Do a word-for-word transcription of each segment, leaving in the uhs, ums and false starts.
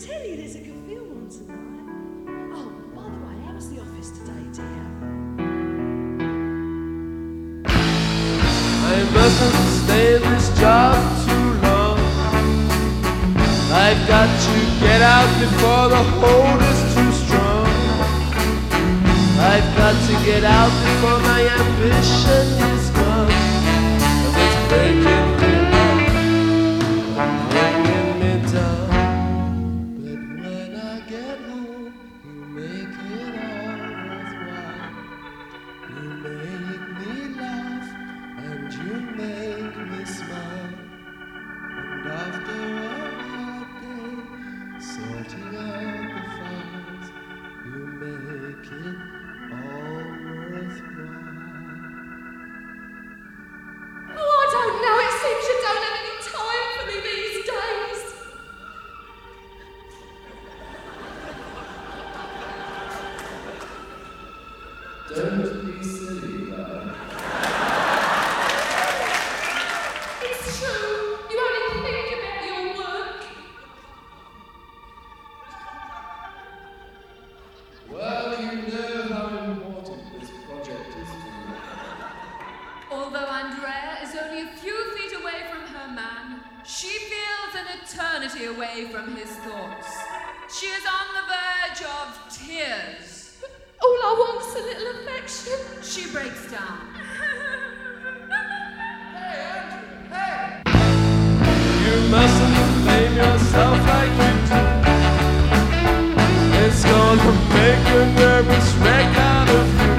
tell you there's a good film on tonight. Oh, by the way, how was the office today, dear? I mustn't stay in this job too long. I've got to get out before the hold is too strong. I've got to get out before my ambition is gone. And it's breaking me up, bringing me down. But when I get home, you make it all worthwhile. You make me laugh and you make me smile. And after a hard day, sorting out the files, you make it all worthwhile. Oh, I don't know. It seems you don't have any time for me these days. Don't be silly, love. It's true. You only think about your work. Well, you know how important this project is to me. Although Andrea is only a few feet away from her man, she feels an eternity away from his thoughts. She is on the verge of tears. All I want is a little affection. She breaks down. Hey, Andrew, hey! You mustn't blame yourself like you do. It's gonna make a nervous wreck out of you.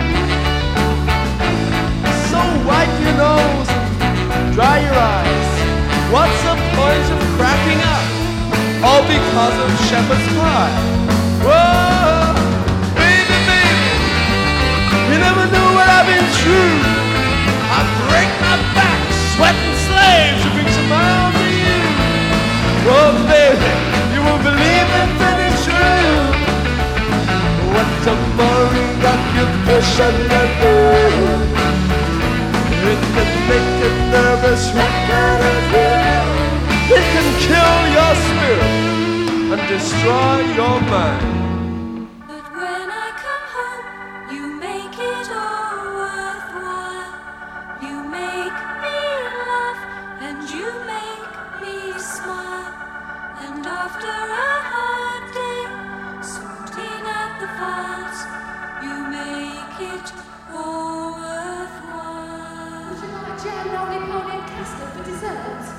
So wipe your nose and dry your eyes. What's the point of cracking up? All because of shepherd's pie. Whoa, baby, baby, you never knew what I've been through. I break my back, sweating slaves to bring some miles to you. Oh, baby, you won't believe it, but it's true. What a boring occupation that is. It can make a nervous wreck out of you. It can kill your spirit and destroy your mind. But when I come home, you make it all worthwhile. You make me laugh and you make me smile. And after a hard day, sorting out the files, you make it all worthwhile. Would you like jam, roly-poly and custard for dessert?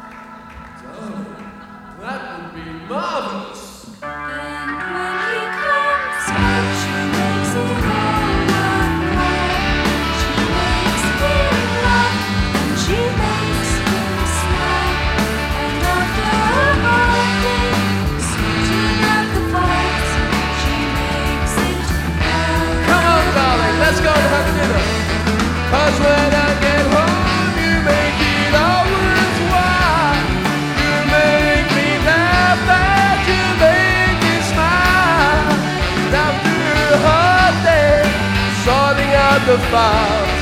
That would be marvelous. And when he comes back, she makes it all worthwhile. She makes him laugh and she makes him smile. And after a hard day, sorting out the files, she makes it all. Come on, darling, let's go and have dinner. 'Cause when I get home, you make it all worthwhile. You make me laugh and you make me smile. And after a hard day, sorting out the files,